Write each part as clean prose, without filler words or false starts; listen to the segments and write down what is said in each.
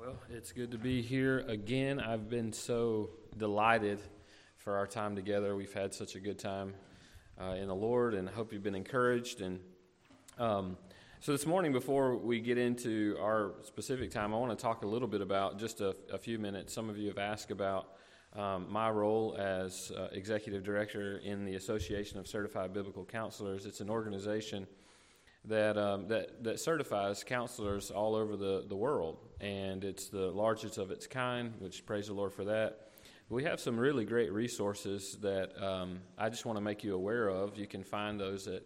Well, it's good to be here again. I've been so delighted for our time together. We've had such a good time in the Lord, and I hope you've been encouraged. And so this morning, before we get into our specific time, I want to talk a little bit about just a few minutes. Some of you have asked about my role as executive director in the Association of Certified Biblical Counselors. It's an organization that certifies counselors all over the world, and it's the largest of its kind, which praise the Lord for that. We have some really great resources that I just want to make you aware of. You can find those at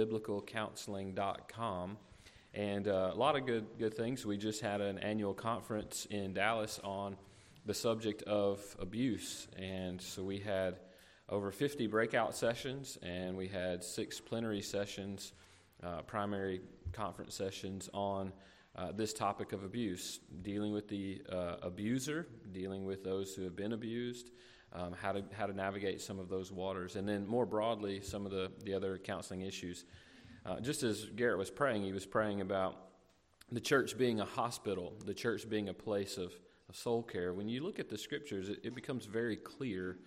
biblicalcounseling.com, and a lot of good things. We just had an annual conference in Dallas on the subject of abuse, and so we had over 50 breakout sessions, and we had 6 plenary sessions, primary conference sessions on this topic of abuse, dealing with the abuser, dealing with those who have been abused, how to navigate some of those waters, and then more broadly, some of the other counseling issues. Just as Garrett was praying, he was praying about the church being a hospital, the church being a place of soul care. When you look at the scriptures, it becomes very clear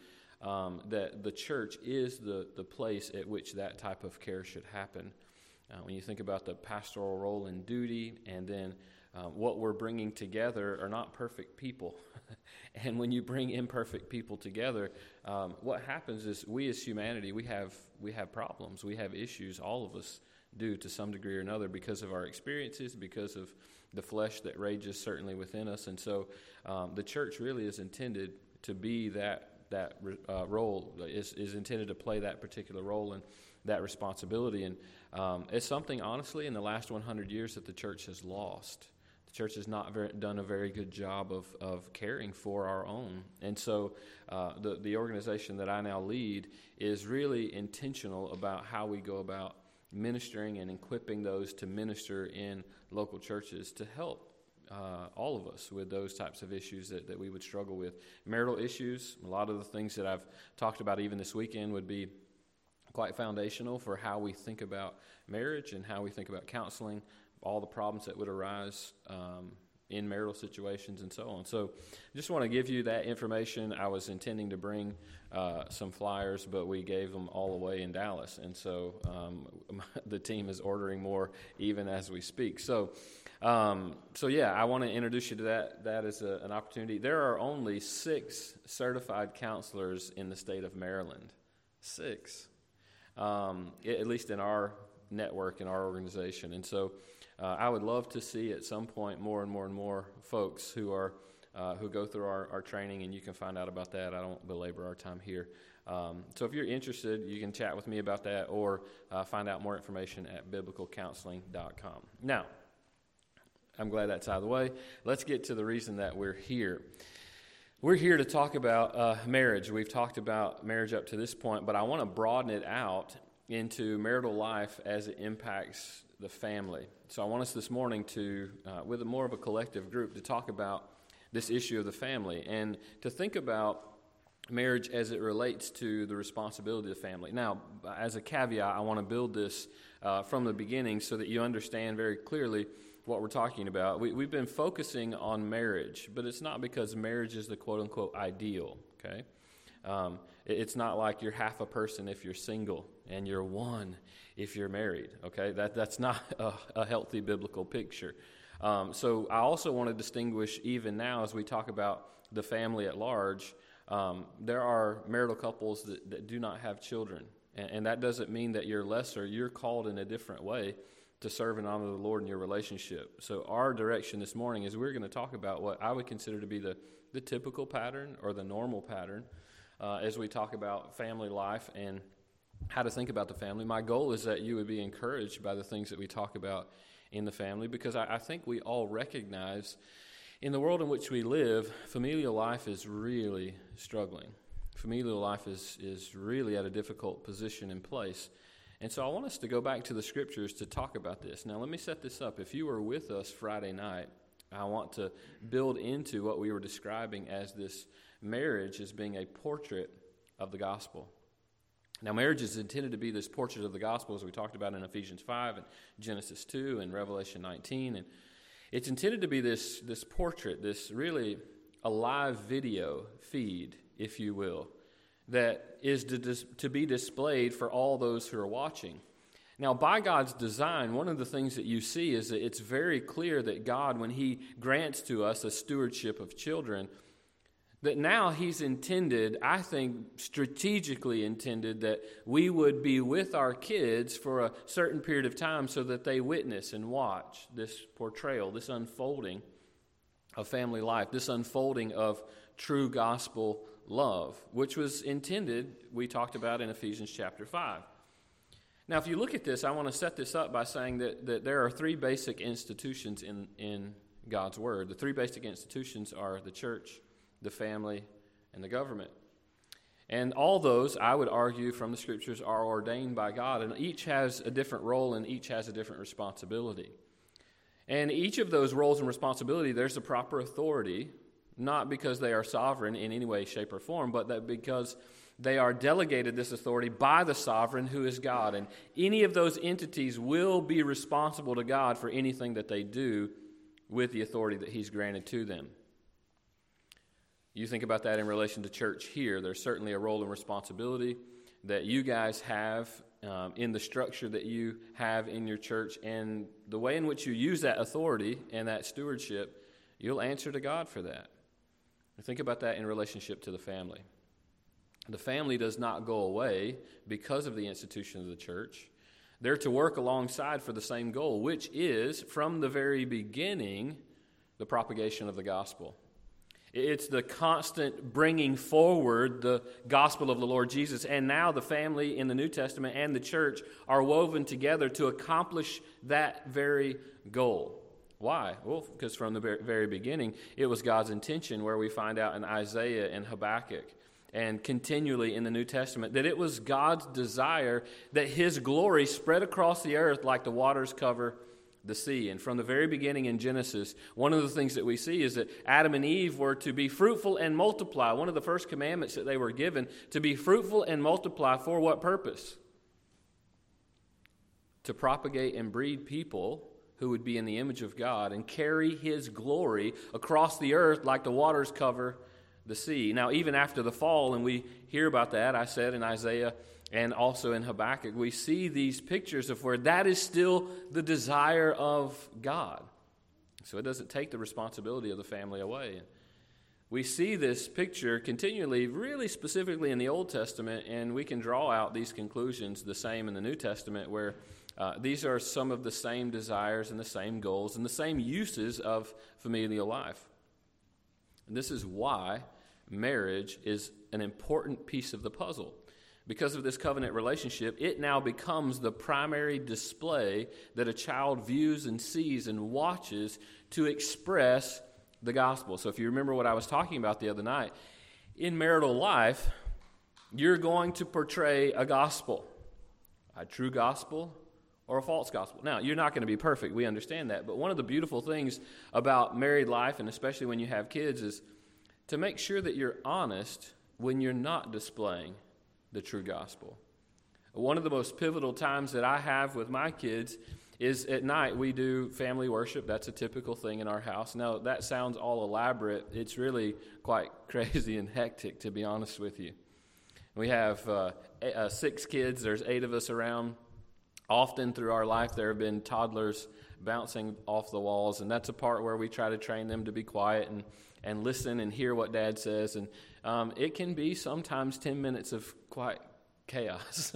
that the church is the place at which that type of care should happen. When you think about the pastoral role and duty, and then what we're bringing together are not perfect people. And when you bring imperfect people together, what happens is we as humanity, we have problems, we have issues, all of us do to some degree or another because of our experiences, because of the flesh that rages certainly within us. And so the church really is intended to be that role, is intended to play that particular role and that responsibility. And it's something, honestly, in the last 100 years that the church has lost. The church has not done a very good job of caring for our own. And so the organization that I now lead is really intentional about how we go about ministering and equipping those to minister in local churches to help all of us with those types of issues that we would struggle with. Marital issues, a lot of the things that I've talked about even this weekend would be quite foundational for how we think about marriage and how we think about counseling, all the problems that would arise in marital situations and so on. So I just want to give you that information. I was intending to bring some flyers, but we gave them all away in Dallas. And so the team is ordering more even as we speak. So yeah, I want to introduce you to that as an opportunity. There are only 6 certified counselors in the state of Maryland. 6. At least in our network, in our organization. And so I would love to see at some point more and more folks who go through our training, and you can find out about that. I don't belabor our time here. So if you're interested, you can chat with me about that or find out more information at biblicalcounseling.com. Now, I'm glad that's out of the way. Let's get to the reason that we're here. We're here to talk about marriage. We've talked about marriage up to this point, but I want to broaden it out into marital life as it impacts the family. So I want us this morning to, with more of a collective group, to talk about this issue of the family and to think about marriage as it relates to the responsibility of the family. Now, as a caveat, I want to build this from the beginning so that you understand very clearly what we're talking about. We've been focusing on marriage, but it's not because marriage is the quote-unquote ideal, okay? It's not like you're half a person if you're single and you're one if you're married, okay? That's not a healthy biblical picture. So I also want to distinguish, even now as we talk about the family at large, there are marital couples that do not have children, and that doesn't mean that you're lesser. You're called in a different way to serve and honor the Lord in your relationship. So our direction this morning is we're going to talk about what I would consider to be the typical pattern or the normal pattern as we talk about family life and how to think about the family. My goal is that you would be encouraged by the things that we talk about in the family, because I think we all recognize in the world in which we live, familial life is really struggling. Familial life is really at a difficult position and place. And so I want us to go back to the scriptures to talk about this. Now, let me set this up. If you were with us Friday night, I want to build into what we were describing as this marriage as being a portrait of the gospel. Now, marriage is intended to be this portrait of the gospel, as we talked about in Ephesians 5 and Genesis 2 and Revelation 19. It's intended to be this portrait, this really a live video feed, if you will, that is to be displayed for all those who are watching. Now, by God's design, one of the things that you see is that it's very clear that God, when He grants to us a stewardship of children, that now He's intended, I think strategically intended, that we would be with our kids for a certain period of time so that they witness and watch this portrayal, this unfolding of family life, this unfolding of true gospel love, which was intended, we talked about in Ephesians chapter 5. Now, if you look at this, I want to set this up by saying that there are three basic institutions in God's Word. The three basic institutions are the church, the family, and the government. And all those, I would argue from the Scriptures, are ordained by God, and each has a different role and each has a different responsibility. And each of those roles and responsibility, there's a proper authority, not because they are sovereign in any way, shape, or form, but that because they are delegated this authority by the sovereign who is God. And any of those entities will be responsible to God for anything that they do with the authority that He's granted to them. You think about that in relation to church here. There's certainly a role and responsibility that you guys have in the structure that you have in your church, and the way in which you use that authority and that stewardship, you'll answer to God for that. And think about that in relationship to the family. The family does not go away because of the institution of the church. They're to work alongside for the same goal, which is, from the very beginning, the propagation of the gospel. It's the constant bringing forward the gospel of the Lord Jesus. And now the family in the New Testament and the church are woven together to accomplish that very goal. Why? Well, because from the very beginning, it was God's intention, where we find out in Isaiah and Habakkuk and continually in the New Testament, that it was God's desire that His glory spread across the earth like the waters cover the sea. And from the very beginning in Genesis, one of the things that we see is that Adam and Eve were to be fruitful and multiply. One of the first commandments that they were given, to be fruitful and multiply, for what purpose? To propagate and breed people who would be in the image of God and carry His glory across the earth like the waters cover the sea. Now, even after the fall, and we hear about that, I said in Isaiah and also in Habakkuk, we see these pictures of where that is still the desire of God. So it doesn't take the responsibility of the family away. We see this picture continually, really specifically in the Old Testament, and we can draw out these conclusions the same in the New Testament, where these are some of the same desires and the same goals and the same uses of familial life. And this is why marriage is an important piece of the puzzle. Because of this covenant relationship, it now becomes the primary display that a child views and sees and watches to express the gospel. So if you remember what I was talking about the other night, in marital life, you're going to portray a gospel, a true gospel or a false gospel. Now, you're not going to be perfect. We understand that. But one of the beautiful things about married life, and especially when you have kids, is to make sure that you're honest when you're not displaying the true gospel. One of the most pivotal times that I have with my kids is at night. We do family worship. That's a typical thing in our house. Now, that sounds all elaborate. It's really quite crazy and hectic, to be honest with you. We have 6 kids. There's 8 of us around. Often through our life, there have been toddlers bouncing off the walls, and that's a part where we try to train them to be quiet and listen and hear what Dad says. And it can be sometimes 10 minutes of quite chaos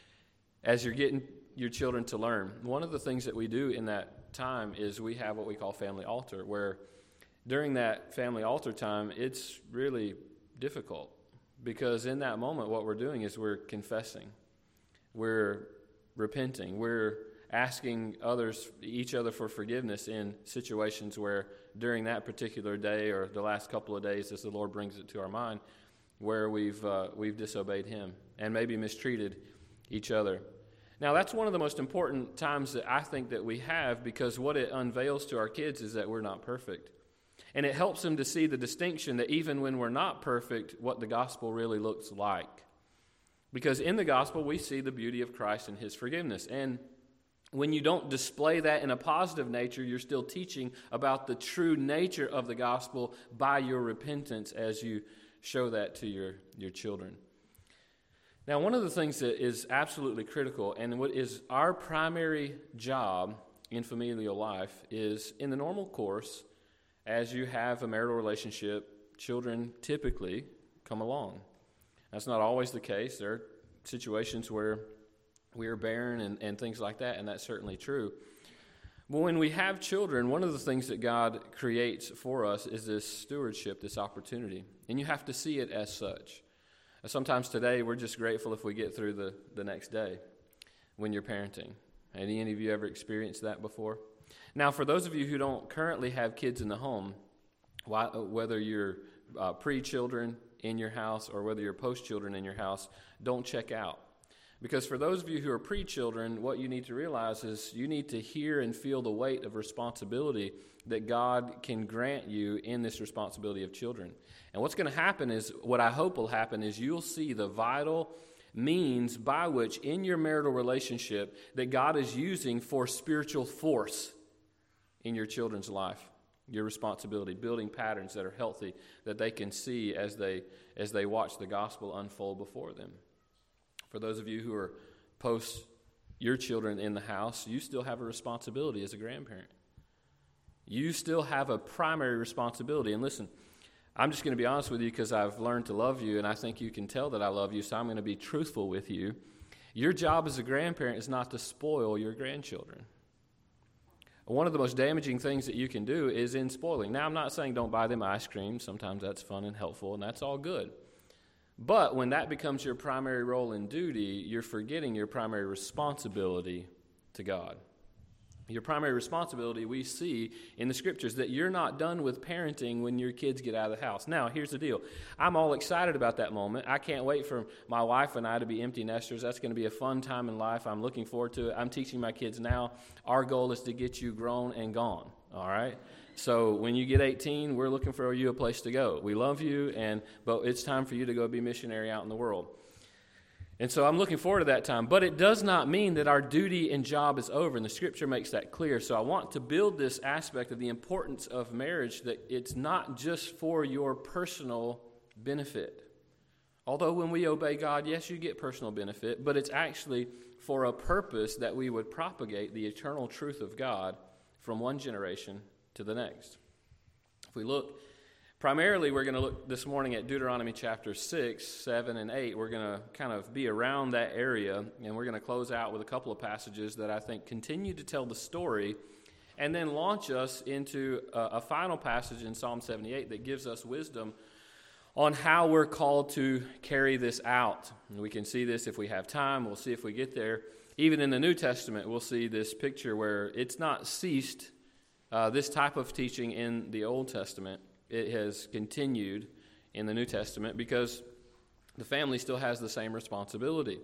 as you're getting your children to learn. One of the things that we do in that time is we have what we call family altar, where during that family altar time, it's really difficult, because in that moment what we're doing is we're confessing, we're repenting, we're asking each other for forgiveness in situations where during that particular day or the last couple of days, as the Lord brings it to our mind, where we've disobeyed Him and maybe mistreated each other. Now, that's one of the most important times that I think that we have, because what it unveils to our kids is that we're not perfect. And it helps them to see the distinction that even when we're not perfect, what the gospel really looks like. Because in the gospel, we see the beauty of Christ and His forgiveness. And When you don't display that in a positive nature, you're still teaching about the true nature of the gospel by your repentance as you show that to your children. Now, one of the things that is absolutely critical and what is our primary job in familial life is in the normal course, as you have a marital relationship, children typically come along. That's not always the case. There are situations where we are barren and things like that, and that's certainly true. But when we have children, one of the things that God creates for us is this stewardship, this opportunity, and you have to see it as such. Sometimes today we're just grateful if we get through the next day when you're parenting. Any of you ever experienced that before? Now, for those of you who don't currently have kids in the home, whether you're pre-children in your house or whether you're post-children in your house, don't check out. Because for those of you who are pre-children, what you need to realize is you need to hear and feel the weight of responsibility that God can grant you in this responsibility of children. And what's going to happen is, what I hope will happen is you'll see the vital means by which in your marital relationship that God is using for spiritual force in your children's life. Your responsibility, building patterns that are healthy that they can see as they watch the gospel unfold before them. For those of you who are post your children in the house, you still have a responsibility as a grandparent. You still have a primary responsibility. And listen, I'm just going to be honest with you because I've learned to love you, and I think you can tell that I love you, so I'm going to be truthful with you. Your job as a grandparent is not to spoil your grandchildren. One of the most damaging things that you can do is in spoiling. Now, I'm not saying don't buy them ice cream. Sometimes that's fun and helpful, and that's all good. But when that becomes your primary role and duty, you're forgetting your primary responsibility to God. Your primary responsibility we see in the Scriptures that you're not done with parenting when your kids get out of the house. Now, here's the deal. I'm all excited about that moment. I can't wait for my wife and I to be empty nesters. That's going to be a fun time in life. I'm looking forward to it. I'm teaching my kids now. Our goal is to get you grown and gone, all right? So when you get 18, we're looking for you a place to go. We love you, but it's time for you to go be missionary out in the world. And so I'm looking forward to that time. But it does not mean that our duty and job is over, and the Scripture makes that clear. So I want to build this aspect of the importance of marriage, that it's not just for your personal benefit. Although when we obey God, yes, you get personal benefit, but it's actually for a purpose that we would propagate the eternal truth of God from one generation to the next. If we look, primarily we're going to look this morning at Deuteronomy chapter 6, 7, and 8. We're going to kind of be around that area, and we're going to close out with a couple of passages that I think continue to tell the story and then launch us into a final passage in Psalm 78 that gives us wisdom on how we're called to carry this out. And we can see this if we have time. We'll see if we get there. Even in the New Testament, we'll see this picture where it's not ceased. This type of teaching in the Old Testament, it has continued in the New Testament because the family still has the same responsibility.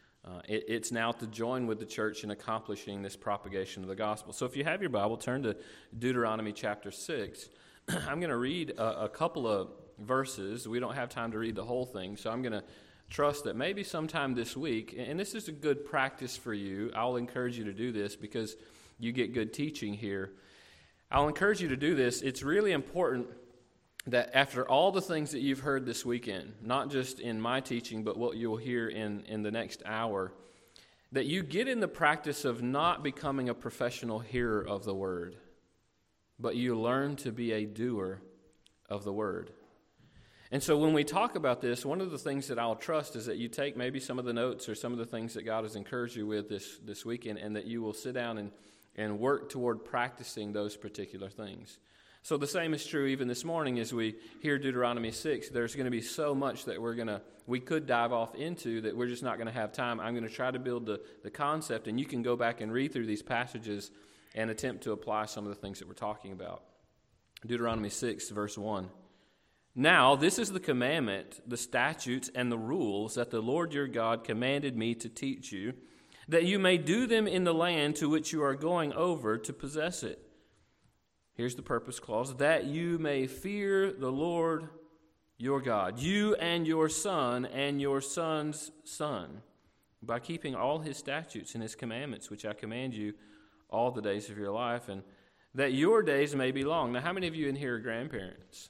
It's now to join with the church in accomplishing this propagation of the gospel. So if you have your Bible, turn to Deuteronomy chapter 6. I'm going to read a couple of verses. We don't have time to read the whole thing, so I'm going to trust that maybe sometime this week, and this is a good practice for you. I'll encourage you to do this because you get good teaching here. I'll encourage you to do this. It's really important that after all the things that you've heard this weekend, not just in my teaching, but what you'll hear in the next hour, that you get in the practice of not becoming a professional hearer of the word, but you learn to be a doer of the word. And so when we talk about this, one of the things that I'll trust is that you take maybe some of the notes or some of the things that God has encouraged you with this weekend, and that you will sit down and work toward practicing those particular things. So the same is true even this morning as we hear Deuteronomy 6. There's going to be so much that we could dive off into that we're just not going to have time. I'm going to try to build the concept, and you can go back and read through these passages and attempt to apply some of the things that we're talking about. Deuteronomy 6, verse 1. Now, this is the commandment, the statutes, and the rules that the Lord your God commanded me to teach you, that you may do them in the land to which you are going over to possess it. Here's the purpose clause, that you may fear the Lord your God, you and your son and your son's son, by keeping all his statutes and his commandments, which I command you all the days of your life, and that your days may be long. Now, how many of you in here are grandparents?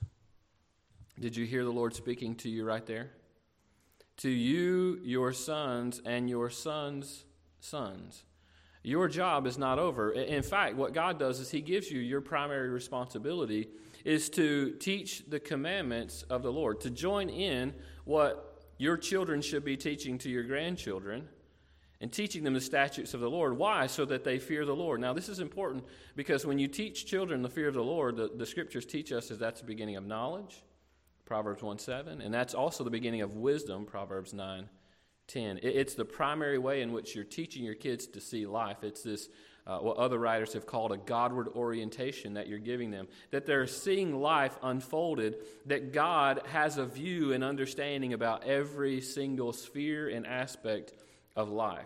Did you hear the Lord speaking to you right there? To you, your sons, and your sons' sons. Your job is not over. In fact, what God does is he gives you your primary responsibility is to teach the commandments of the Lord, to join in what your children should be teaching to your grandchildren and teaching them the statutes of the Lord. Why? So that they fear the Lord. Now, this is important because when you teach children the fear of the Lord, the scriptures teach us is that's the beginning of knowledge, Proverbs 1:7, and that's also the beginning of wisdom, Proverbs 9:10. It's the primary way in which you're teaching your kids to see life. It's this, what other writers have called a Godward orientation that you're giving them, that they're seeing life unfolded, that God has a view and understanding about every single sphere and aspect of life,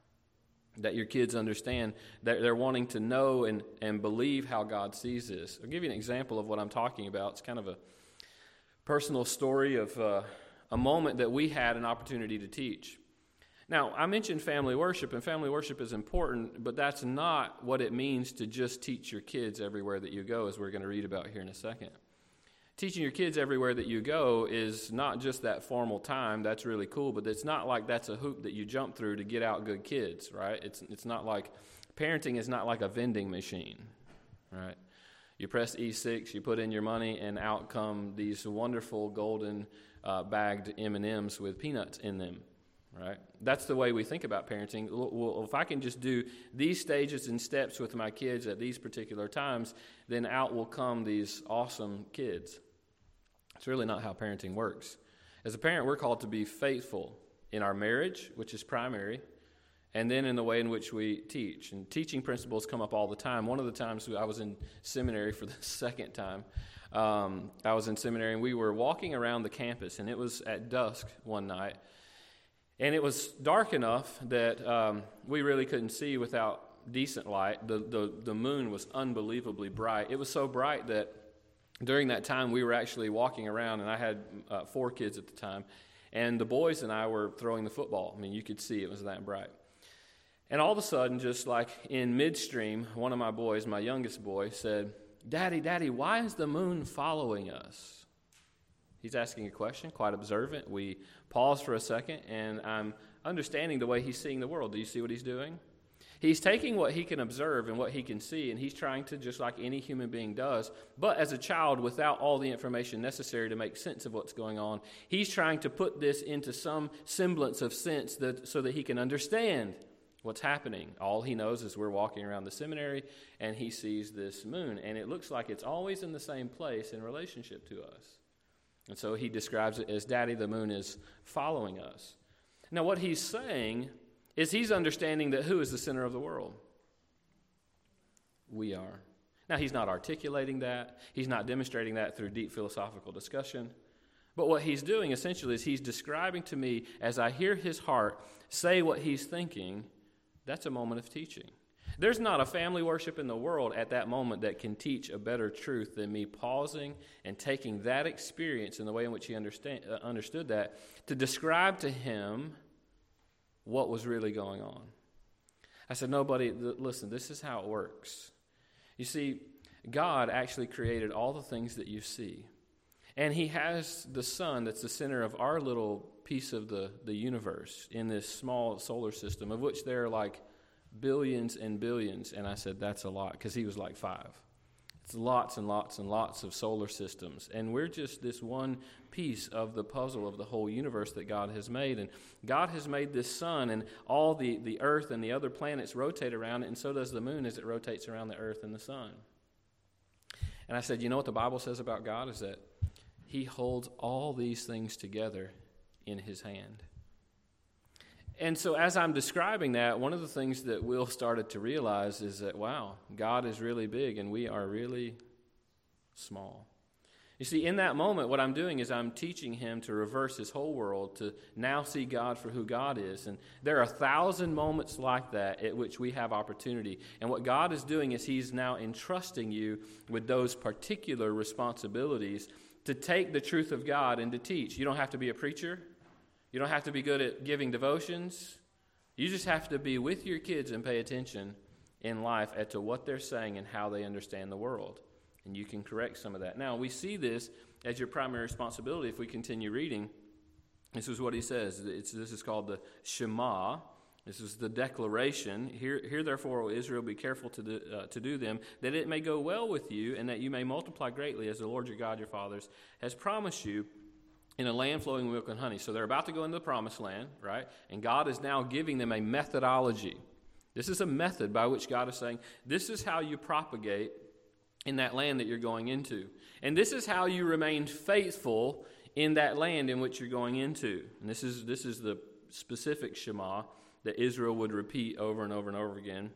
that your kids understand, that they're wanting to know and believe how God sees this. I'll give you an example of what I'm talking about. It's kind of a personal story of a moment that we had an opportunity to teach. Now, I mentioned family worship, and family worship is important, but that's not what it means to just teach your kids everywhere that you go, as we're going to read about here in a second. Teaching your kids everywhere that you go is not just that formal time. That's really cool, but it's not like that's a hoop that you jump through to get out good kids, right? It's not like, parenting is not like a vending machine, right? You press E6, you put in your money, and out come these wonderful golden bagged M&Ms with peanuts in them, right? That's the way we think about parenting. Well, if I can just do these stages and steps with my kids at these particular times, then out will come these awesome kids. It's really not how parenting works. As a parent, we're called to be faithful in our marriage, which is primary, and then in the way in which we teach. And teaching principles come up all the time. One of the times I was in seminary for the second time, I was in seminary, and we were walking around the campus, and it was at dusk one night. And it was dark enough that we really couldn't see without decent light. The moon was unbelievably bright. It was so bright that during that time we were actually walking around, and I had 4 kids at the time, and the boys and I were throwing the football. I mean, you could see it was that bright. And all of a sudden, just like in midstream, one of my boys, my youngest boy, said, Daddy, why is the moon following us?" He's asking a question, quite observant. We pause for a second, and I'm understanding the way he's seeing the world. Do you see what he's doing? He's taking what he can observe and what he can see, and he's trying to, just like any human being does, but as a child without all the information necessary to make sense of what's going on, he's trying to put this into some semblance of sense so that he can understand what's happening. All he knows is we're walking around the seminary, and he sees this moon, and it looks like it's always in the same place in relationship to us. And so he describes it as, Daddy, the moon is following us. Now, what he's saying is he's understanding that who is the center of the world? We are. Now, he's not articulating that. He's not demonstrating that through deep philosophical discussion. But what he's doing essentially is he's describing to me, as I hear his heart say what he's thinking, that's a moment of teaching. There's not a family worship in the world at that moment that can teach a better truth than me pausing and taking that experience in the way in which he understood that to describe to him what was really going on. I said, "No, buddy, listen, this is how it works. You see, God actually created all the things that you see. And he has the sun that's the center of our little piece of the universe in this small solar system, of which there are like billions and billions." And I said, "That's a lot," because he was like 5. It's lots and lots and lots of solar systems. And we're just this one piece of the puzzle of the whole universe that God has made. And God has made this sun, and all the earth and the other planets rotate around it, and so does the moon as it rotates around the earth and the sun. And I said, you know what the Bible says about God is that he holds all these things together in his hand. And so as I'm describing that, one of the things that Will started to realize is that, wow, God is really big and we are really small. You see, in that moment, what I'm doing is I'm teaching him to reverse his whole world, to now see God for who God is. And there are 1,000 moments like that at which we have opportunity. And what God is doing is he's now entrusting you with those particular responsibilities to take the truth of God and to teach. You don't have to be a preacher. You don't have to be good at giving devotions. You just have to be with your kids and pay attention in life as to what they're saying and how they understand the world. And you can correct some of that. Now, we see this as your primary responsibility if we continue reading. This is what he says. This is called the Shema. This is the declaration. Hear therefore, O Israel, be careful to do them, that it may go well with you, and that you may multiply greatly, as the Lord your God, your fathers, has promised you, in a land flowing with milk and honey. So they're about to go into the promised land, right? And God is now giving them a methodology. This is a method by which God is saying, this is how you propagate in that land that you're going into. And this is how you remain faithful in that land in which you're going into. And this is the specific Shema that Israel would repeat over and over and over again.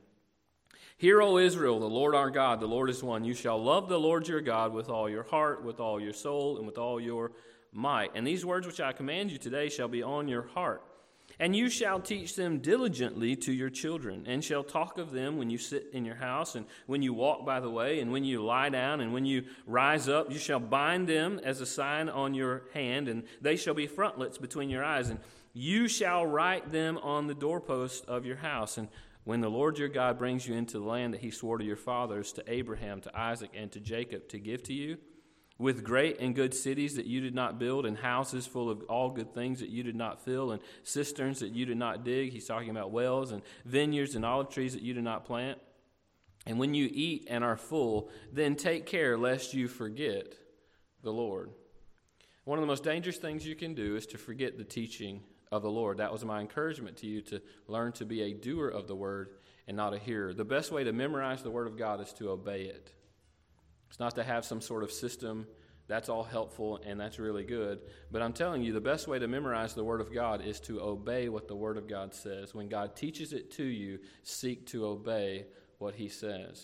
Hear, O Israel, the Lord our God, the Lord is one. You shall love the Lord your God with all your heart, with all your soul, and with all your might. And these words which I command you today shall be on your heart. And you shall teach them diligently to your children, and shall talk of them when you sit in your house, and when you walk by the way, and when you lie down, and when you rise up. You shall bind them as a sign on your hand, and they shall be frontlets between your eyes. And you shall write them on the doorpost of your house. And when the Lord your God brings you into the land that he swore to your fathers, to Abraham, to Isaac, and to Jacob, to give to you, with great and good cities that you did not build, and houses full of all good things that you did not fill, and cisterns that you did not dig. He's talking about wells and vineyards and olive trees that you did not plant. And when you eat and are full, then take care lest you forget the Lord. One of the most dangerous things you can do is to forget the teaching of the Lord. That was my encouragement to you, to learn to be a doer of the word and not a hearer. The best way to memorize the word of God is to obey it. It's not to have some sort of system. That's all helpful, and that's really good. But I'm telling you, the best way to memorize the Word of God is to obey what the Word of God says. When God teaches it to you, seek to obey what He says.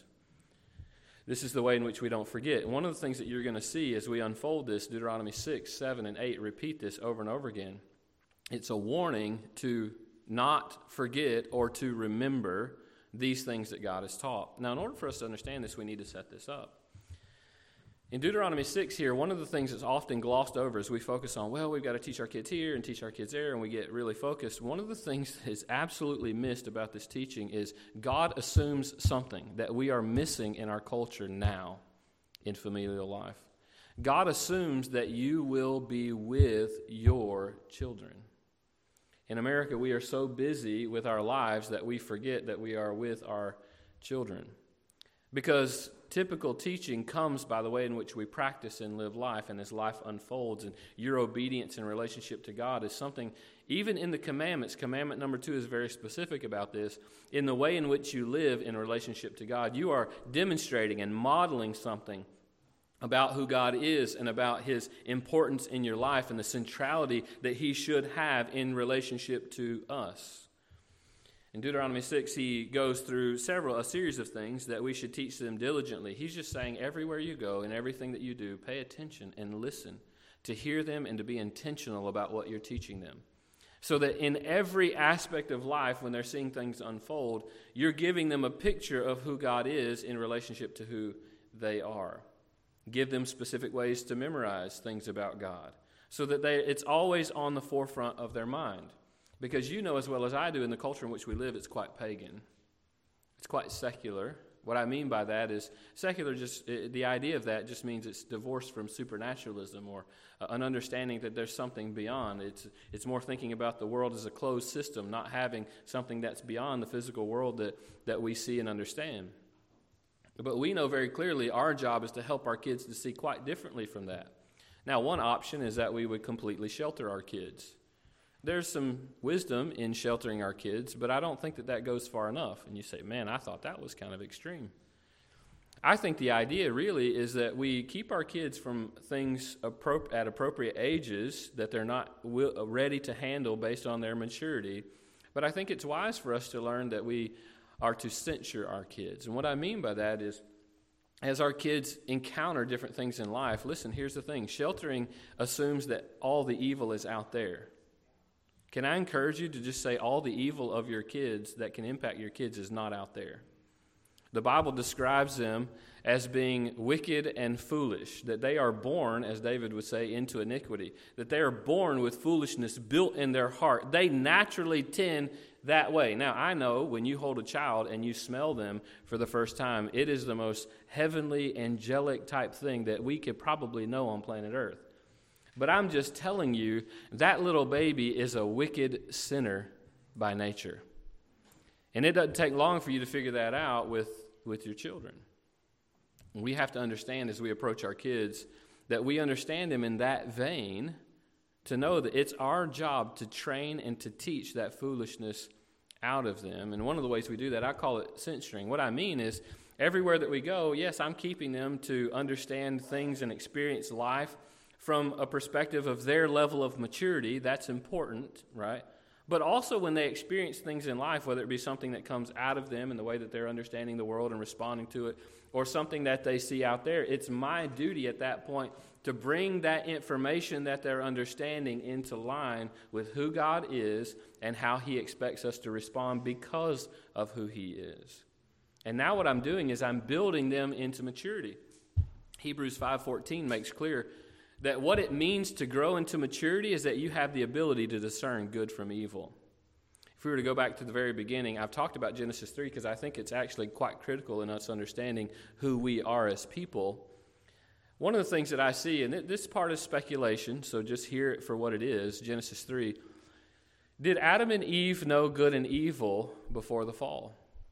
This is the way in which we don't forget. And one of the things that you're going to see as we unfold this, Deuteronomy 6, 7, and 8, repeat this over and over again. It's a warning to not forget or to remember these things that God has taught. Now, in order for us to understand this, we need to set this up. In Deuteronomy 6 here, one of the things that's often glossed over is we focus on, well, we've got to teach our kids here and teach our kids there, and we get really focused. One of the things that is absolutely missed about this teaching is God assumes something that we are missing in our culture now in familial life. God assumes that you will be with your children. In America, we are so busy with our lives that we forget that we are with our children. Because typical teaching comes by the way in which we practice and live life, and as life unfolds, and your obedience in relationship to God is something, even in the commandments, commandment number 2 is very specific about this, in the way in which you live in relationship to God, you are demonstrating and modeling something about who God is and about His importance in your life and the centrality that He should have in relationship to us. In Deuteronomy 6, he goes through a series of things that we should teach them diligently. He's just saying everywhere you go and everything that you do, pay attention and listen to hear them and to be intentional about what you're teaching them. So that in every aspect of life, when they're seeing things unfold, you're giving them a picture of who God is in relationship to who they are. Give them specific ways to memorize things about God so that it's always on the forefront of their mind. Because you know as well as I do, in the culture in which we live, it's quite pagan. It's quite secular. What I mean by that is secular, the idea of that just means it's divorced from supernaturalism or an understanding that there's something beyond. It's more thinking about the world as a closed system, not having something that's beyond the physical world that we see and understand. But we know very clearly our job is to help our kids to see quite differently from that. Now, one option is that we would completely shelter our kids. There's some wisdom in sheltering our kids, but I don't think that goes far enough. And you say, man, I thought that was kind of extreme. I think the idea really is that we keep our kids from things at appropriate ages that they're not ready to handle based on their maturity. But I think it's wise for us to learn that we are to censure our kids. And what I mean by that is, as our kids encounter different things in life, listen, here's the thing. Sheltering assumes that all the evil is out there. Can I encourage you to just say all the evil of your kids that can impact your kids is not out there? The Bible describes them as being wicked and foolish, that they are born, as David would say, into iniquity, that they are born with foolishness built in their heart. They naturally tend that way. Now, I know when you hold a child and you smell them for the first time, it is the most heavenly, angelic type thing that we could probably know on planet Earth. But I'm just telling you, that little baby is a wicked sinner by nature. And it doesn't take long for you to figure that out with your children. We have to understand as we approach our kids that we understand them in that vein, to know that it's our job to train and to teach that foolishness out of them. And one of the ways we do that, I call it censoring. What I mean is, everywhere that we go, yes, I'm keeping them to understand things and experience life from a perspective of their level of maturity. That's important, right? But also when they experience things in life, whether it be something that comes out of them in the way that they're understanding the world and responding to it, or something that they see out there, it's my duty at that point to bring that information that they're understanding into line with who God is and how He expects us to respond because of who He is. And now what I'm doing is I'm building them into maturity. Hebrews 5:14 makes clear that what it means to grow into maturity is that you have the ability to discern good from evil. If we were to go back to the very beginning, I've talked about Genesis 3 because I think it's actually quite critical in us understanding who we are as people. One of the things that I see, and this part is speculation, so just hear it for what it is, Genesis 3. Did Adam and Eve know good and evil before the fall?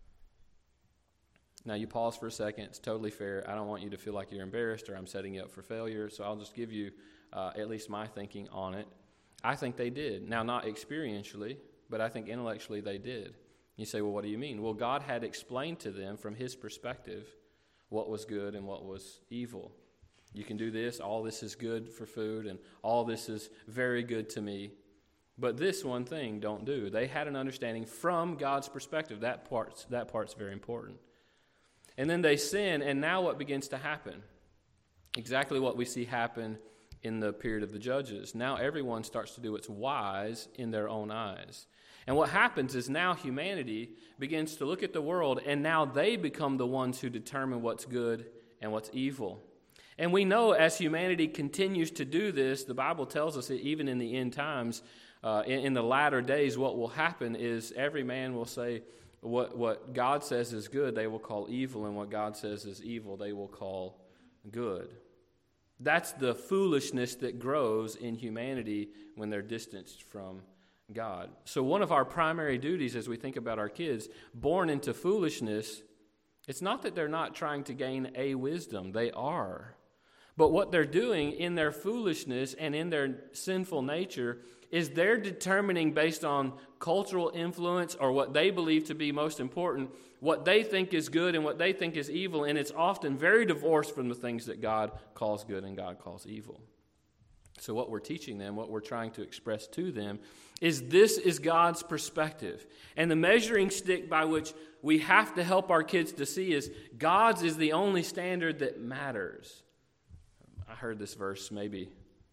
Now, you pause for a second. It's totally fair. I don't want you to feel like you're embarrassed or I'm setting you up for failure, so I'll just give you at least my thinking on it. I think they did. Now, not experientially, but I think intellectually they did. You say, well, what do you mean? Well, God had explained to them from His perspective what was good and what was evil. You can do this. All this is good for food, and all this is very good to me. But this one thing don't do. They had an understanding from God's perspective. That part's very important. And then they sin, and now what begins to happen? Exactly what we see happen in the period of the Judges. Now everyone starts to do what's wise in their own eyes. And what happens is now humanity begins to look at the world, and now they become the ones who determine what's good and what's evil. And we know as humanity continues to do this, the Bible tells us that even in the end times, in the latter days, what will happen is every man will say, what God says is good, they will call evil, and what God says is evil, they will call good. That's the foolishness that grows in humanity when they're distanced from God. So one of our primary duties as we think about our kids, born into foolishness, it's not that they're not trying to gain a wisdom. They are. But what they're doing in their foolishness and in their sinful nature is they're determining based on cultural influence or what they believe to be most important, what they think is good and what they think is evil, and it's often very divorced from the things that God calls good and God calls evil. So what we're teaching them, what we're trying to express to them, is this is God's perspective. And the measuring stick by which we have to help our kids to see is God's is the only standard that matters. I heard this verse maybe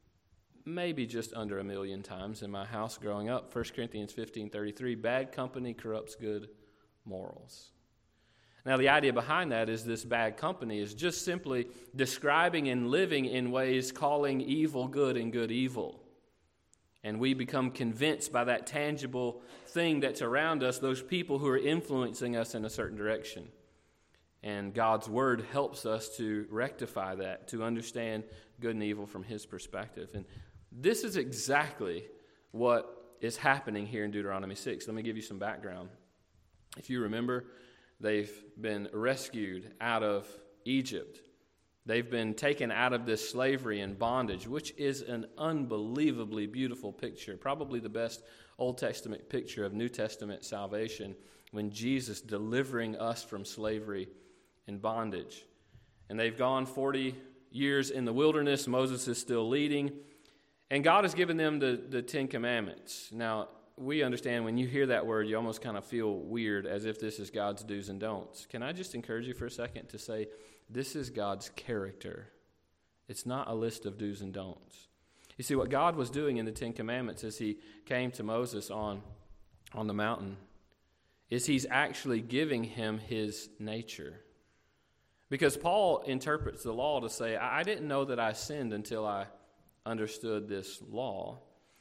just under 1 million times in my house growing up. 1 Corinthians 15:33, bad company corrupts good morals. Now, the idea behind that is this bad company is just simply describing and living in ways calling evil good and good evil. And we become convinced by that tangible thing that's around us, those people who are influencing us in a certain direction. And God's Word helps us to rectify that, to understand good and evil from His perspective. And this is exactly what is happening here in Deuteronomy 6. Let me give you some background. If you remember, they've been rescued out of Egypt. They've been taken out of this slavery and bondage, which is an unbelievably beautiful picture, probably the best Old Testament picture of New Testament salvation, when Jesus delivering us from slavery and bondage. And they've gone 40 years in the wilderness. Moses is still leading. And God has given them the Ten Commandments. Now, we understand when you hear that word, you almost kind of feel weird as if this is God's do's and don'ts. Can I just encourage you for a second to say, this is God's character. It's not a list of do's and don'ts. You see, what God was doing in the Ten Commandments as He came to Moses on the mountain is He's actually giving him His nature. Because Paul interprets the law to say, I didn't know that I sinned until I understood this law.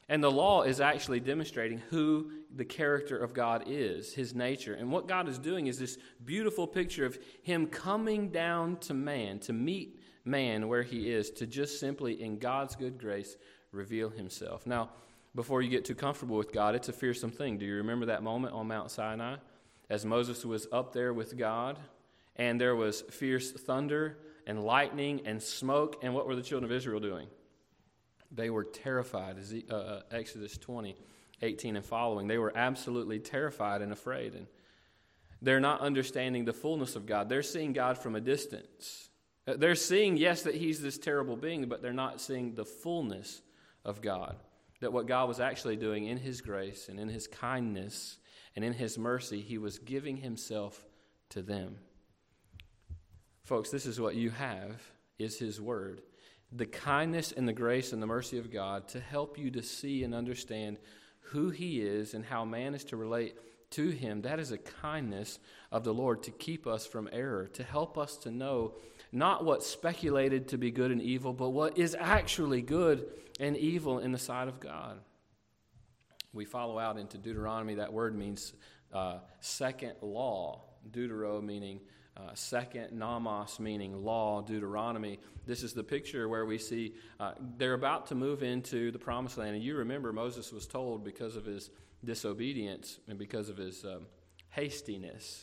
And the law is actually demonstrating who the character of God is, his nature. And what God is doing is this beautiful picture of him coming down to man, to meet man where he is, to just simply, in God's good grace, reveal himself. Now, before you get too comfortable with God, it's a fearsome thing. Do you remember that moment on Mount Sinai as Moses was up there with God, and there was fierce thunder and lightning and smoke, and what were the children of Israel doing? They were terrified, Exodus 20:18 and following. They were absolutely terrified and afraid. And they're not understanding the fullness of God. They're seeing God from a distance. They're seeing, yes, that he's this terrible being, but they're not seeing the fullness of God. That what God was actually doing in his grace and in his kindness and in his mercy, he was giving himself to them. Folks, this is what you have, is his word. The kindness and the grace and the mercy of God to help you to see and understand who he is and how man is to relate to him. That is a kindness of the Lord to keep us from error, to help us to know not what's speculated to be good and evil, but what is actually good and evil in the sight of God. We follow out into Deuteronomy. That word means second law. Deutero meaning second, nomos meaning law, Deuteronomy. This is the picture where we see they're about to move into the promised land. And you remember Moses was told, because of his disobedience and because of his hastiness,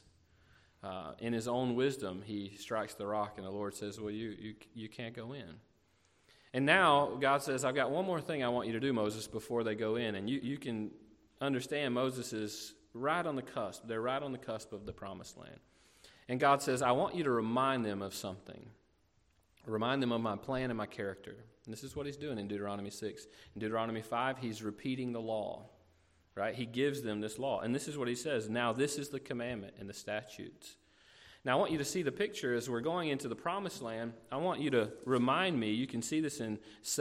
in his own wisdom, he strikes the rock, and the Lord says, well, you can't go in. And now God says, I've got one more thing I want you to do, Moses, before they go in. And you can understand Moses is right on the cusp. They're right on the cusp of the promised land. And God says, I want you to remind them of something. Remind them of my plan and my character. And this is what he's doing in Deuteronomy 6. In Deuteronomy 5, he's repeating the law, right? He gives them this law. And this is what he says. Now this is the commandment and the statutes. Now I want you to see the picture as we're going into the promised land. I want you to remind me, you can see this in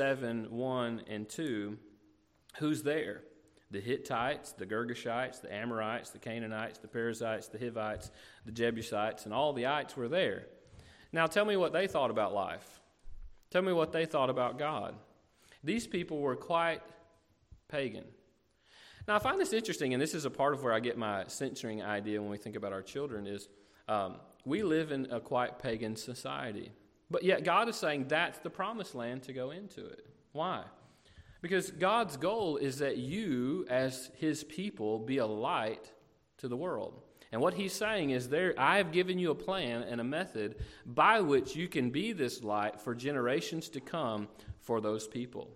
7:1 and 2, who's there. The Hittites, the Girgashites, the Amorites, the Canaanites, the Perizzites, the Hivites, the Jebusites, and all the ites were there. Now tell me what they thought about life. Tell me what they thought about God. These people were quite pagan. Now I find this interesting, and this is a part of where I get my censoring idea when we think about our children, is we live in a quite pagan society. But yet God is saying that's the promised land to go into it. Why? Because God's goal is that you, as his people, be a light to the world. And what he's saying is, I have given you a plan and a method by which you can be this light for generations to come for those people.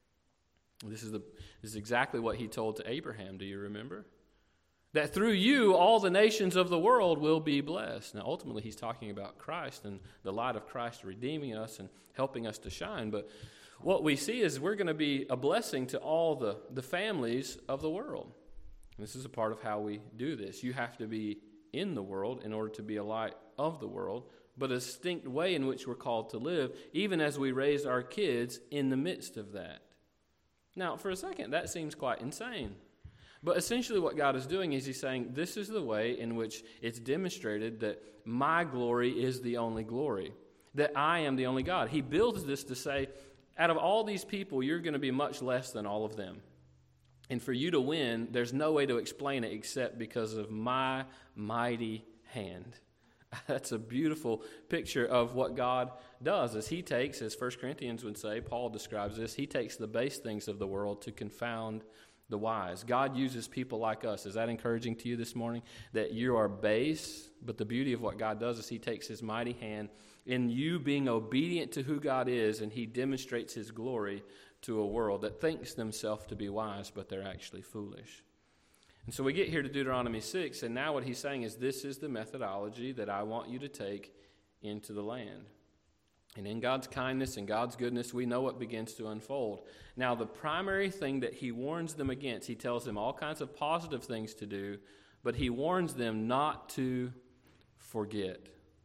This is exactly what he told to Abraham. Do you remember? That through you, all the nations of the world will be blessed. Now, ultimately, he's talking about Christ and the light of Christ redeeming us and helping us to shine. But what we see is we're going to be a blessing to all the families of the world. And this is a part of how we do this. You have to be in the world in order to be a light of the world, but a distinct way in which we're called to live, even as we raise our kids in the midst of that. Now, for a second, that seems quite insane. But essentially what God is doing is he's saying, this is the way in which it's demonstrated that my glory is the only glory, that I am the only God. He builds this to say, out of all these people, you're going to be much less than all of them. And for you to win, there's no way to explain it except because of my mighty hand. That's a beautiful picture of what God does as he takes, as 1 Corinthians would say, Paul describes this, he takes the base things of the world to confound the wise. God uses people like us. Is that encouraging to you this morning? That you are base, but the beauty of what God does is he takes his mighty hand in you being obedient to who God is, and he demonstrates his glory to a world that thinks themselves to be wise, but they're actually foolish. And so we get here to Deuteronomy 6, and now what he's saying is this is the methodology that I want you to take into the land. And in God's kindness and God's goodness, we know what begins to unfold. Now, the primary thing that he warns them against, he tells them all kinds of positive things to do, but he warns them not to forget.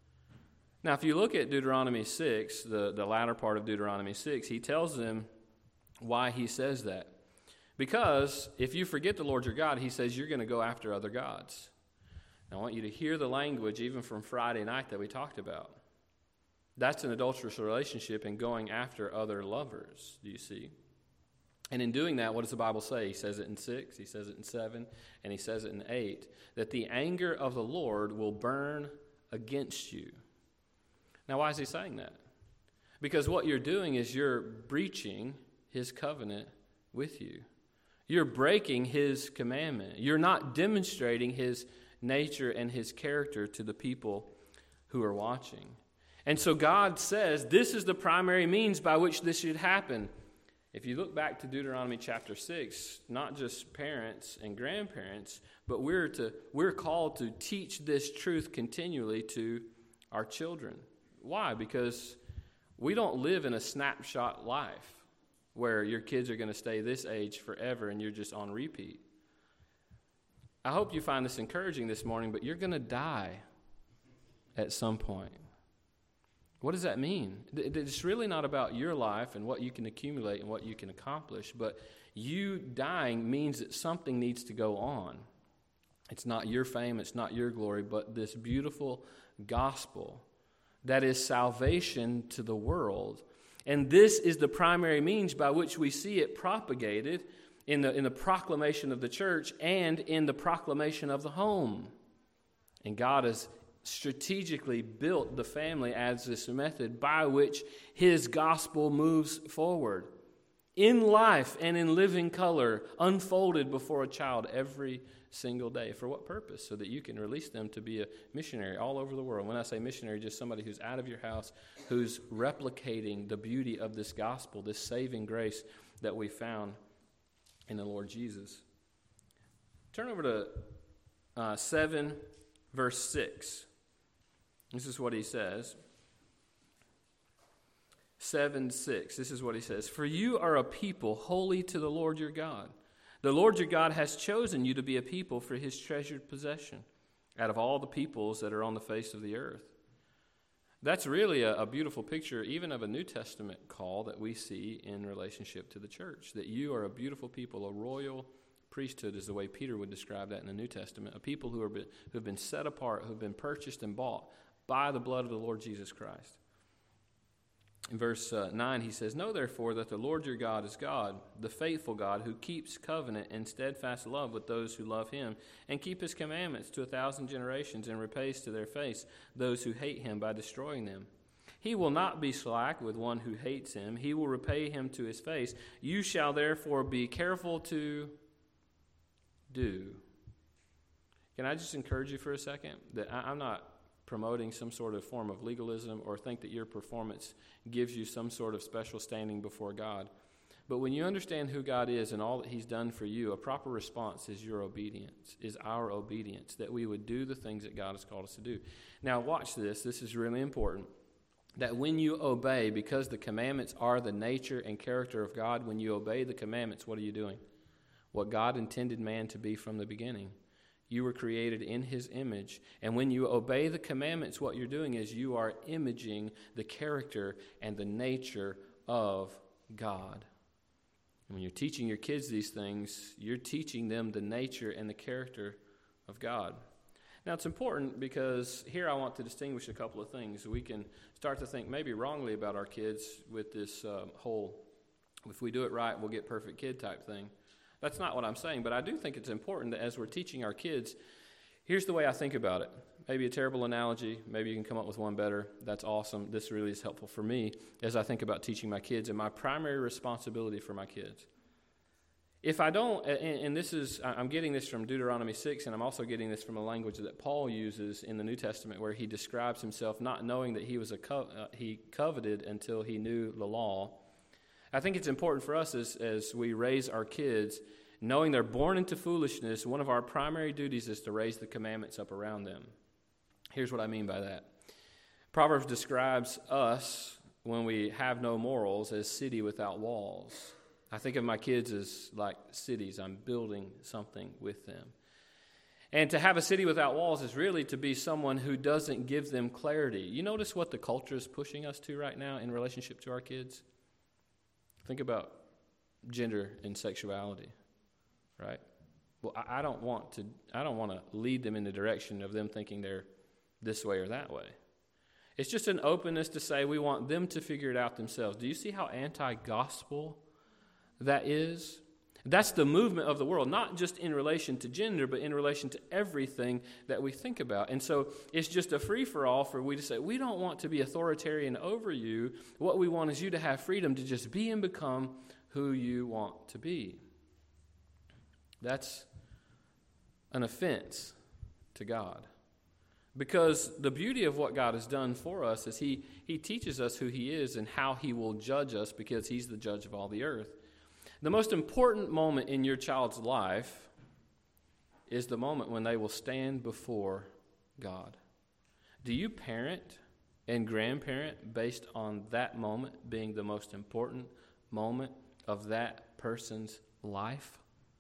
Now, if you look at Deuteronomy 6, the latter part of Deuteronomy 6, he tells them why he says that. Because if you forget the Lord your God, he says you're going to go after other gods. Now, I want you to hear the language even from Friday night that we talked about. That's an adulterous relationship and going after other lovers, do you see? And in doing that, what does the Bible say? He says it in 6, he says it in 7, and he says it in 8, that the anger of the Lord will burn against you. Now, why is he saying that? Because what you're doing is you're breaching his covenant with you. You're breaking his commandment. You're not demonstrating his nature and his character to the people who are watching. And so God says this is the primary means by which this should happen. If you look back to Deuteronomy chapter 6, not just parents and grandparents, but we're called to teach this truth continually to our children. Why? Because we don't live in a snapshot life where your kids are going to stay this age forever and you're just on repeat. I hope you find this encouraging this morning, but you're going to die at some point. What does that mean? It's really not about your life and what you can accumulate and what you can accomplish, but you dying means that something needs to go on. It's not your fame, it's not your glory, but this beautiful gospel that is salvation to the world. And this is the primary means by which we see it propagated in the proclamation of the church and in the proclamation of the home. And God has strategically built the family as this method by which his gospel moves forward in life and in living color, unfolded before a child every single day. For what purpose? So that you can release them to be a missionary all over the world. When I say missionary, just somebody who's out of your house, who's replicating the beauty of this gospel, this saving grace that we found in the Lord Jesus. Turn over to 7, verse 6. This is what he says. 7:6. This is what he says. For you are a people holy to the Lord your God. The Lord your God has chosen you to be a people for his treasured possession out of all the peoples that are on the face of the earth. That's really a beautiful picture even of a New Testament call that we see in relationship to the church. That you are a beautiful people, a royal priesthood is the way Peter would describe that in the New Testament. A people who have been set apart, who have been purchased and bought by the blood of the Lord Jesus Christ. In verse 9, he says, Know therefore that the Lord your God is God, the faithful God, who keeps covenant and steadfast love with those who love him, and keep his commandments to 1,000 generations, and repays to their face those who hate him by destroying them. He will not be slack with one who hates him. He will repay him to his face. You shall therefore be careful to do. Can I just encourage you for a second that I'm not promoting some sort of form of legalism or think that your performance gives you some sort of special standing before God. But when you understand who God is and all that he's done for you, a proper response is your obedience, is our obedience, that we would do the things that God has called us to do. Now watch this. This is really important. That when you obey, because the commandments are the nature and character of God, when you obey the commandments, what are you doing? What God intended man to be from the beginning. You were created in his image. And when you obey the commandments, what you're doing is you are imaging the character and the nature of God. And when you're teaching your kids these things, you're teaching them the nature and the character of God. Now, it's important because here I want to distinguish a couple of things. We can start to think maybe wrongly about our kids with this whole, if we do it right, we'll get perfect kid type thing. That's not what I'm saying, but I do think it's important that as we're teaching our kids, here's the way I think about it. Maybe a terrible analogy. Maybe you can come up with one better. That's awesome. This really is helpful for me as I think about teaching my kids and my primary responsibility for my kids. If I don't, and this is, I'm getting this from Deuteronomy 6, and I'm also getting this from a language that Paul uses in the New Testament where he describes himself not knowing that he coveted until he knew the law. I think it's important for us as we raise our kids, knowing they're born into foolishness, one of our primary duties is to raise the commandments up around them. Here's what I mean by that. Proverbs describes us, when we have no morals, as city without walls. I think of my kids as like cities. I'm building something with them. And to have a city without walls is really to be someone who doesn't give them clarity. You notice what the culture is pushing us to right now in relationship to our kids? Think about gender and sexuality, right? Well, I don't want to lead them in the direction of them thinking they're this way or that way. It's just an openness to say we want them to figure it out themselves. Do you see how anti-gospel that is. That's the movement of the world, not just in relation to gender, but in relation to everything that we think about. And so it's just a free-for-all for we to say, we don't want to be authoritarian over you. What we want is you to have freedom to just be and become who you want to be. That's an offense to God. Because the beauty of what God has done for us is He teaches us who He is and how He will judge us because He's the judge of all the earth. The most important moment in your child's life is the moment when they will stand before God. Do you parent and grandparent based on that moment being the most important moment of that person's life?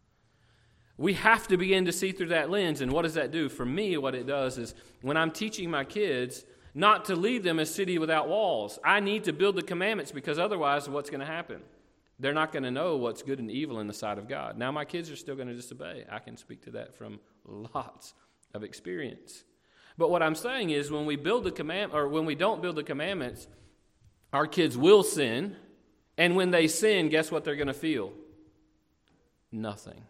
We have to begin to see through that lens. And what does that do? For me, what it does is when I'm teaching my kids not to lead them a city without walls, I need to build the commandments because otherwise what's going to happen? They're not going to know what's good and evil in the sight of God. Now, my kids are still going to disobey. I can speak to that from lots of experience. But what I'm saying is when we build the when we don't build the commandments, our kids will sin. And when they sin, guess what they're going to feel? Nothing.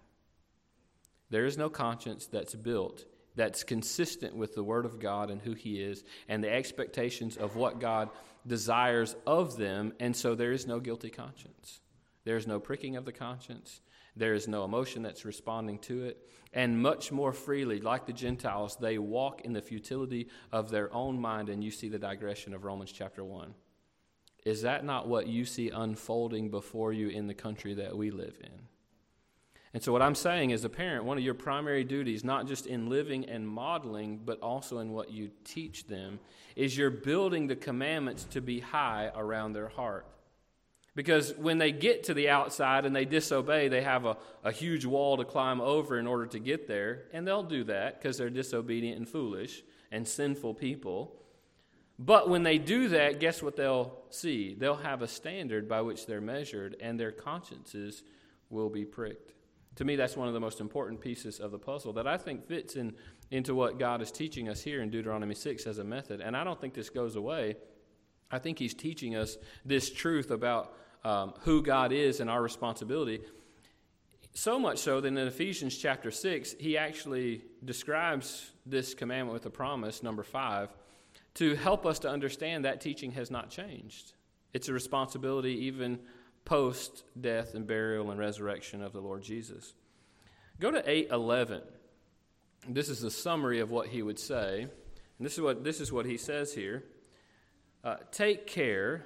There is no conscience that's built that's consistent with the Word of God and who He is and the expectations of what God desires of them. And so there is no guilty conscience. There is no pricking of the conscience. There is no emotion that's responding to it. And much more freely, like the Gentiles, they walk in the futility of their own mind, and you see the digression of Romans chapter 1. Is that not what you see unfolding before you in the country that we live in? And so what I'm saying as a parent, one of your primary duties, not just in living and modeling, but also in what you teach them, is you're building the commandments to be high around their heart. Because when they get to the outside and they disobey, they have a huge wall to climb over in order to get there. And they'll do that because they're disobedient and foolish and sinful people. But when they do that, guess what they'll see? They'll have a standard by which they're measured, and their consciences will be pricked. To me, that's one of the most important pieces of the puzzle that I think fits into what God is teaching us here in Deuteronomy 6 as a method. And I don't think this goes away. I think He's teaching us this truth about who God is and our responsibility. So much so that in Ephesians chapter 6, He actually describes this commandment with a promise, number 5, to help us to understand that teaching has not changed. It's a responsibility even post-death and burial and resurrection of the Lord Jesus. Go to 8:11. This is the summary of what He would say. And this is what He says here. Take care,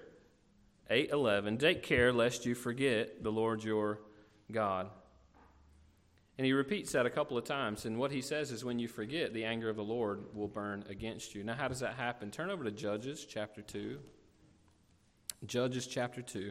8:11, take care lest you forget the Lord your God. And He repeats that a couple of times. And what He says is when you forget, the anger of the Lord will burn against you. Now, how does that happen? Turn over to Judges chapter 2. Judges chapter 2.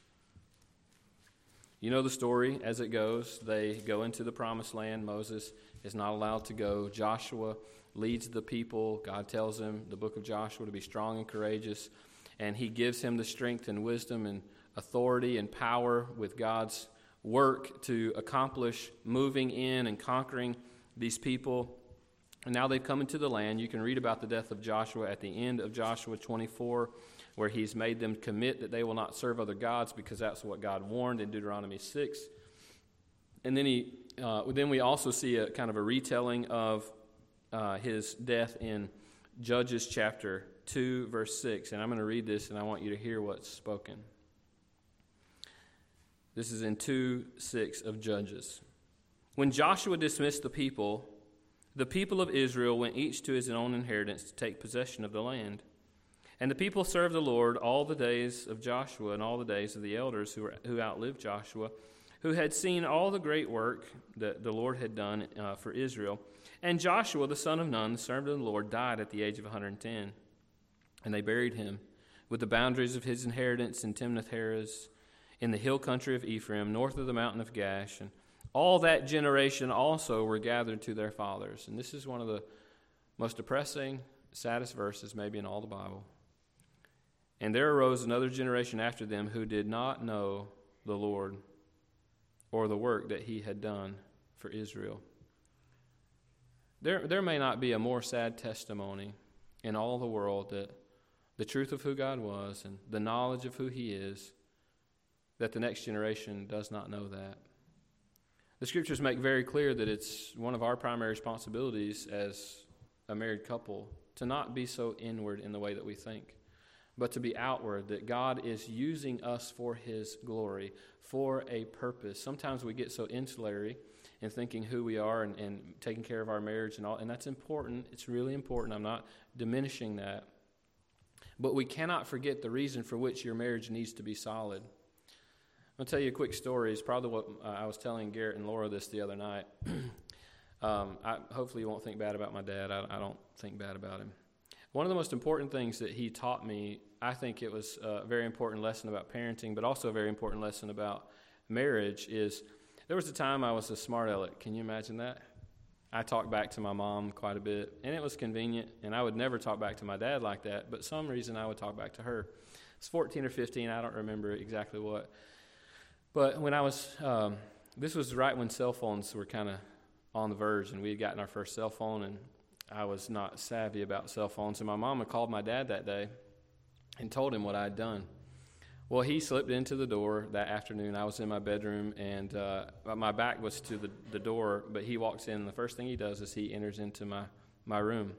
You know the story as it goes. They go into the promised land. Moses is not allowed to go. Joshua leads the people. God tells him, the book of Joshua, to be strong and courageous. And He gives him the strength and wisdom and authority and power with God's work to accomplish moving in and conquering these people. And now they've come into the land. You can read about the death of Joshua at the end of Joshua 24, where he's made them commit that they will not serve other gods because that's what God warned in Deuteronomy 6. And then we also see a kind of a retelling of his death in Judges chapter 2, verse 6. And I'm going to read this, and I want you to hear what's spoken. This is in 2:6 of Judges. When Joshua dismissed the people of Israel went each to his own inheritance to take possession of the land. And the people served the Lord all the days of Joshua and all the days of the elders who outlived Joshua, who had seen all the great work that the Lord had done for Israel. And Joshua, the son of Nun, the servant of the Lord, died at the age of 110. And they buried him with the boundaries of his inheritance in Timnath-Heres, in the hill country of Ephraim, north of the mountain of Gash. And all that generation also were gathered to their fathers. And this is one of the most depressing, saddest verses maybe in all the Bible. And there arose another generation after them who did not know the Lord or the work that He had done for Israel. There may not be a more sad testimony in all the world that the truth of who God was and the knowledge of who He is that the next generation does not know that. The Scriptures make very clear that it's one of our primary responsibilities as a married couple to not be so inward in the way that we think, but to be outward, that God is using us for His glory, for a purpose. Sometimes we get so insular in thinking who we are and taking care of our marriage and all, and that's important. It's really important. I'm not diminishing that. But we cannot forget the reason for which your marriage needs to be solid. I'll tell you a quick story. It's probably what I was telling Garrett and Laura this the other night. Hopefully you won't think bad about my dad. I don't think bad about him. One of the most important things that he taught me, I think it was a very important lesson about parenting, but also a very important lesson about marriage, is there was a time I was a smart aleck. Can you imagine that? I talked back to my mom quite a bit, and it was convenient, and I would never talk back to my dad like that, but some reason I would talk back to her. It's 14 or 15, I don't remember exactly what. But when I was, this was right when cell phones were kind of on the verge, and we had gotten our first cell phone, and I was not savvy about cell phones. And my mom had called my dad that day and told him what I had done. Well, he slipped into the door that afternoon. I was in my bedroom, and my back was to the door, but he walks in, and the first thing he does is he enters into my room.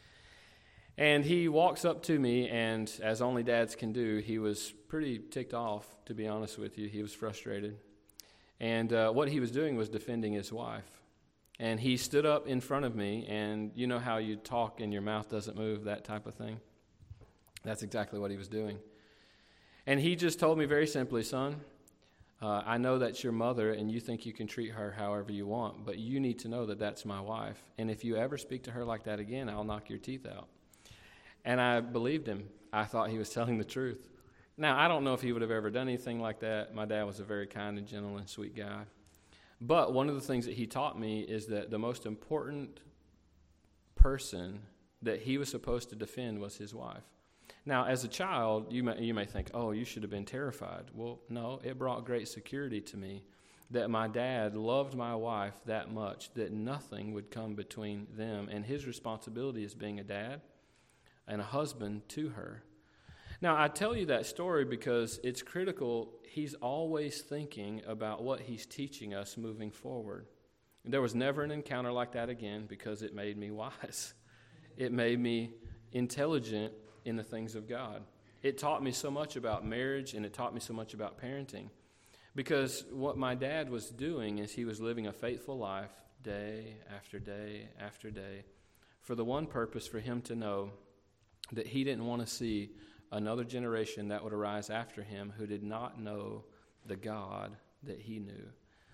And he walks up to me, and as only dads can do, he was pretty ticked off, to be honest with you. He was frustrated. And what he was doing was defending his wife. And he stood up in front of me, and you know how you talk and your mouth doesn't move, that type of thing? That's exactly what he was doing. And he just told me very simply, son, I know that's your mother, and you think you can treat her however you want, but you need to know that that's my wife. And if you ever speak to her like that again, I'll knock your teeth out. And I believed him. I thought he was telling the truth. Now, I don't know if he would have ever done anything like that. My dad was a very kind and gentle and sweet guy. But one of the things that he taught me is that the most important person that he was supposed to defend was his wife. Now, as a child, you may think, oh, you should have been terrified. Well, no, it brought great security to me that my dad loved my wife that much that nothing would come between them and his responsibility as being a dad and a husband to her. Now, I tell you that story because it's critical. He's always thinking about what he's teaching us moving forward. There was never an encounter like that again because it made me wise. It made me intelligent in the things of God. It taught me so much about marriage, and it taught me so much about parenting. Because what my dad was doing is he was living a faithful life day after day after day for the one purpose for him to know that he didn't want to see another generation that would arise after him who did not know the God that he knew.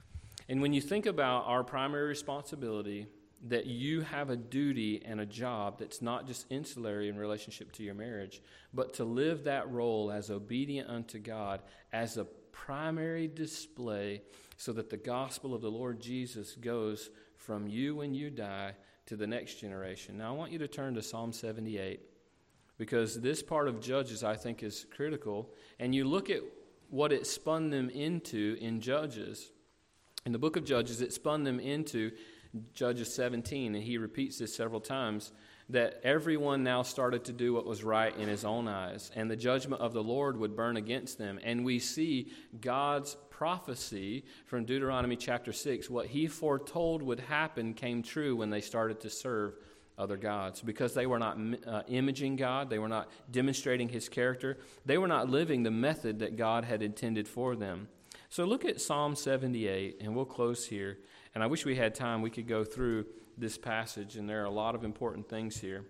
And when you think about our primary responsibility, that you have a duty and a job that's not just insular in relationship to your marriage, but to live that role as obedient unto God as a primary display so that the gospel of the Lord Jesus goes from you when you die to the next generation. Now, I want you to turn to Psalm 78 because this part of Judges, I think, is critical. And you look at what it spun them into in Judges. In the book of Judges, it spun them into Judges 17, and he repeats this several times, that everyone now started to do what was right in his own eyes, and the judgment of the Lord would burn against them. And we see God's prophecy from Deuteronomy chapter 6, what he foretold would happen came true when they started to serve other gods, because they were not imaging God, they were not demonstrating his character, they were not living the method that God had intended for them. So look at Psalm 78, and we'll close here. And I wish we had time. We could go through this passage, and there are a lot of important things here.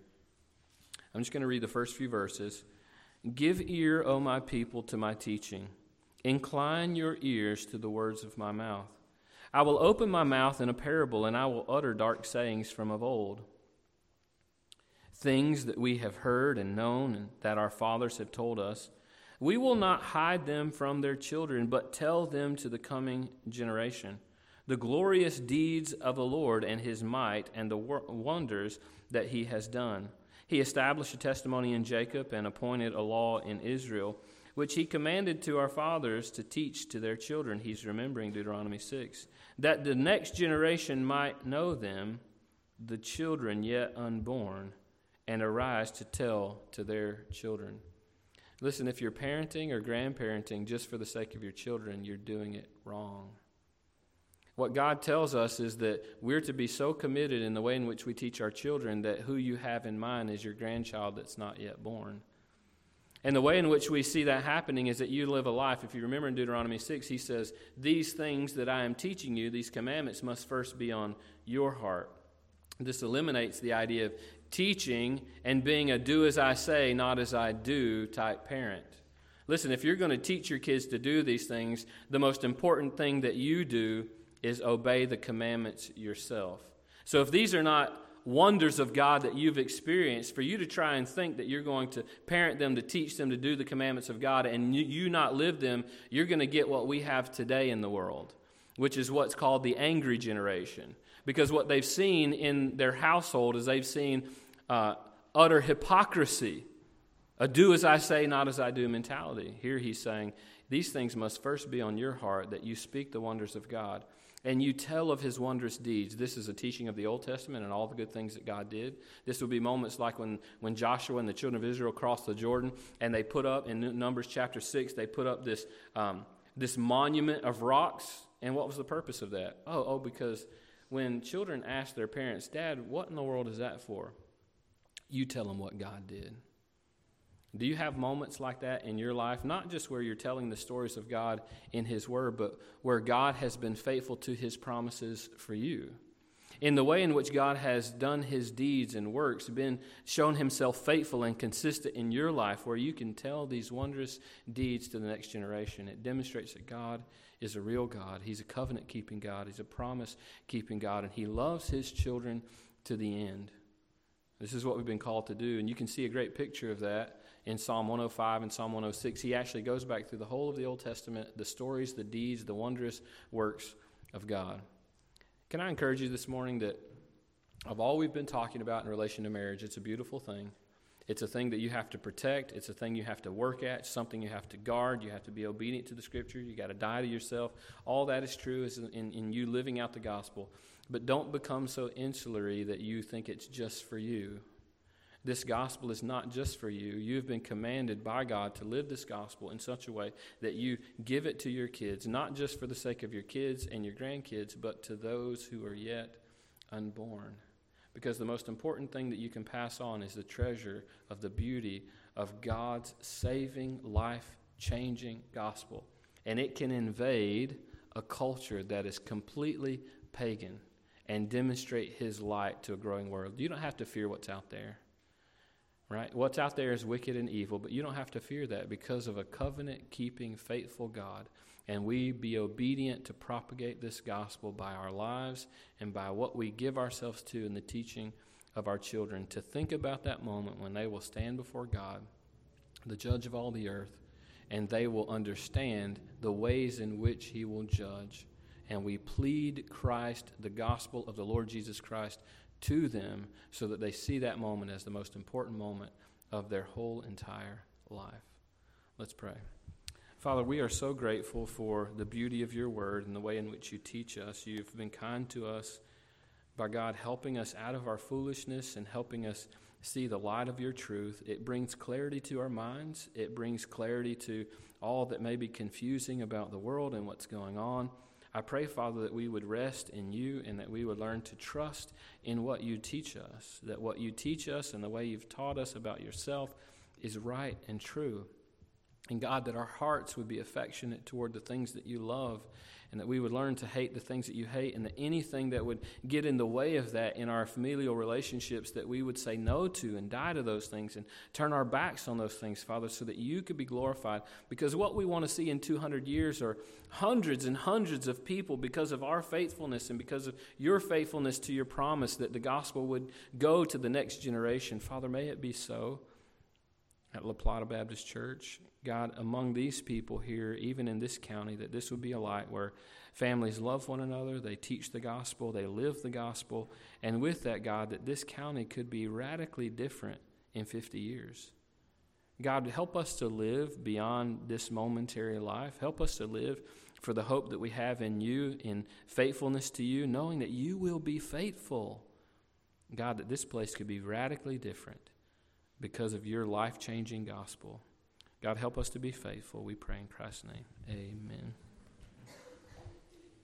I'm just going to read the first few verses. Give ear, O my people, to my teaching. Incline your ears to the words of my mouth. I will open my mouth in a parable, and I will utter dark sayings from of old. Things that we have heard and known, and that our fathers have told us. We will not hide them from their children, but tell them to the coming generation. The glorious deeds of the Lord and his might and the wonders that he has done. He established a testimony in Jacob and appointed a law in Israel, which he commanded to our fathers to teach to their children. He's remembering Deuteronomy 6. That the next generation might know them, the children yet unborn, and arise to tell to their children. Listen, if you're parenting or grandparenting just for the sake of your children, you're doing it wrong. What God tells us is that we're to be so committed in the way in which we teach our children that who you have in mind is your grandchild that's not yet born. And the way in which we see that happening is that you live a life. If you remember in Deuteronomy 6, he says, these things that I am teaching you, these commandments, must first be on your heart. This eliminates the idea of teaching and being a do as I say, not as I do type parent. Listen, if you're going to teach your kids to do these things, the most important thing that you do is obey the commandments yourself. So if these are not wonders of God that you've experienced, for you to try and think that you're going to parent them, to teach them to do the commandments of God, and you not live them, you're going to get what we have today in the world, which is what's called the angry generation. Because what they've seen in their household is they've seen utter hypocrisy, a do as I say, not as I do mentality. Here he's saying, these things must first be on your heart, that you speak the wonders of God, and you tell of his wondrous deeds. This is a teaching of the Old Testament and all the good things that God did. This would be moments like when Joshua and the children of Israel crossed the Jordan, and they put up, in Numbers chapter 6, they put up this monument of rocks. And what was the purpose of that? Because when children ask their parents, Dad, what in the world is that for? You tell them what God did. Do you have moments like that in your life? Not just where you're telling the stories of God in his word, but where God has been faithful to his promises for you. In the way in which God has done his deeds and works, been shown himself faithful and consistent in your life, where you can tell these wondrous deeds to the next generation. It demonstrates that God is a real God. He's a covenant-keeping God. He's a promise-keeping God, and he loves his children to the end. This is what we've been called to do, and you can see a great picture of that in Psalm 105 and Psalm 106. He actually goes back through the whole of the Old Testament, the stories, the deeds, the wondrous works of God. Can I encourage you this morning that of all we've been talking about in relation to marriage, it's a beautiful thing. It's a thing that you have to protect. It's a thing you have to work at. It's something you have to guard. You have to be obedient to the Scripture. You got to die to yourself. All that is true is in you living out the gospel. But don't become so insulary that you think it's just for you. This gospel is not just for you. You've been commanded by God to live this gospel in such a way that you give it to your kids, not just for the sake of your kids and your grandkids, but to those who are yet unborn. Because the most important thing that you can pass on is the treasure of the beauty of God's saving, life-changing gospel. And it can invade a culture that is completely pagan and demonstrate his light to a growing world. You don't have to fear what's out there. Right? What's out there is wicked and evil, but you don't have to fear that because of a covenant-keeping, faithful God. And we be obedient to propagate this gospel by our lives and by what we give ourselves to in the teaching of our children, to think about that moment when they will stand before God, the judge of all the earth, and they will understand the ways in which he will judge. And we plead Christ, the gospel of the Lord Jesus Christ, to them so that they see that moment as the most important moment of their whole entire life. Let's pray. Father, we are so grateful for the beauty of your word and the way in which you teach us. You've been kind to us by God helping us out of our foolishness and helping us see the light of your truth. It brings clarity to our minds. It brings clarity to all that may be confusing about the world and what's going on. I pray, Father, that we would rest in you and that we would learn to trust in what you teach us, that what you teach us and the way you've taught us about yourself is right and true. And God, that our hearts would be affectionate toward the things that you love, and that we would learn to hate the things that you hate, and that anything that would get in the way of that in our familial relationships, that we would say no to and die to those things and turn our backs on those things, Father, so that you could be glorified. Because what we want to see in 200 years are hundreds and hundreds of people, because of our faithfulness and because of your faithfulness to your promise, that the gospel would go to the next generation. Father, may it be so at La Plata Baptist Church. God, among these people here, even in this county, that this would be a light where families love one another, they teach the gospel, they live the gospel, and with that, God, that this county could be radically different in 50 years. God, help us to live beyond this momentary life. Help us to live for the hope that we have in you, in faithfulness to you, knowing that you will be faithful. God, that this place could be radically different because of your life-changing gospel. God, help us to be faithful. We pray in Christ's name. Amen.